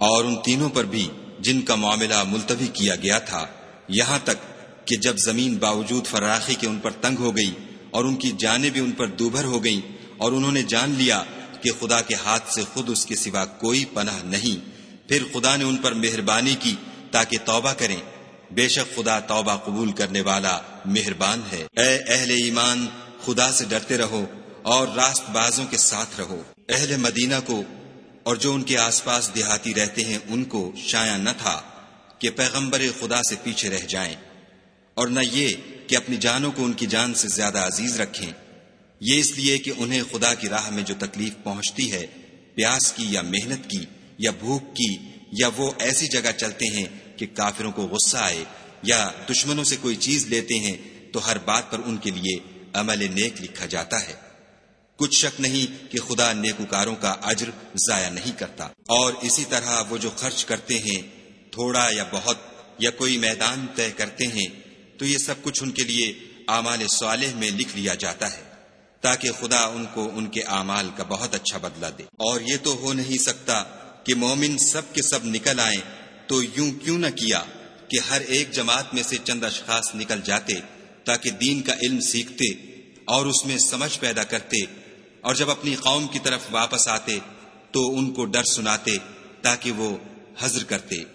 اور ان تینوں پر بھی جن کا معاملہ ملتوی کیا گیا تھا، یہاں تک کہ جب زمین باوجود فراخی کے ان پر تنگ ہو گئی اور ان کی جانیں بھی ان پر دوبھر ہو گئیں، اور انہوں نے جان لیا کہ خدا کے ہاتھ سے خود اس کے سوا کوئی پناہ نہیں، پھر خدا نے ان پر مہربانی کی تاکہ توبہ کریں، بے شک خدا توبہ قبول کرنے والا مہربان ہے۔ اے اہل ایمان، خدا سے ڈرتے رہو اور راست بازوں کے ساتھ رہو۔ اہل مدینہ کو اور جو ان کے آس پاس دیہاتی رہتے ہیں ان کو شایع نہ تھا کہ پیغمبر خدا سے پیچھے رہ جائیں، اور نہ یہ کہ اپنی جانوں کو ان کی جان سے زیادہ عزیز رکھیں، یہ اس لیے کہ انہیں خدا کی راہ میں جو تکلیف پہنچتی ہے، پیاس کی یا محنت کی یا بھوک کی، یا وہ ایسی جگہ چلتے ہیں کہ کافروں کو غصہ آئے، یا دشمنوں سے کوئی چیز لیتے ہیں، تو ہر بات پر ان کے لیے عمل نیک لکھا جاتا ہے۔ کچھ شک نہیں کہ خدا نیکوکاروں کا اجر ضائع نہیں کرتا۔ اور اسی طرح وہ جو خرچ کرتے ہیں، تھوڑا یا بہت، یا کوئی میدان طے کرتے ہیں، تو یہ سب کچھ ان کے لیے اعمال صالح میں لکھ لیا جاتا ہے، تاکہ خدا ان کو ان کے اعمال کا بہت اچھا بدلہ دے۔ اور یہ تو ہو نہیں سکتا کہ مومن سب کے سب نکل آئیں، تو یوں کیوں نہ کیا کہ ہر ایک جماعت میں سے چند اشخاص نکل جاتے تاکہ دین کا علم سیکھتے اور اس میں سمجھ پیدا کرتے، اور جب اپنی قوم کی طرف واپس آتے تو ان کو ڈر سناتے تاکہ وہ حذر کرتے۔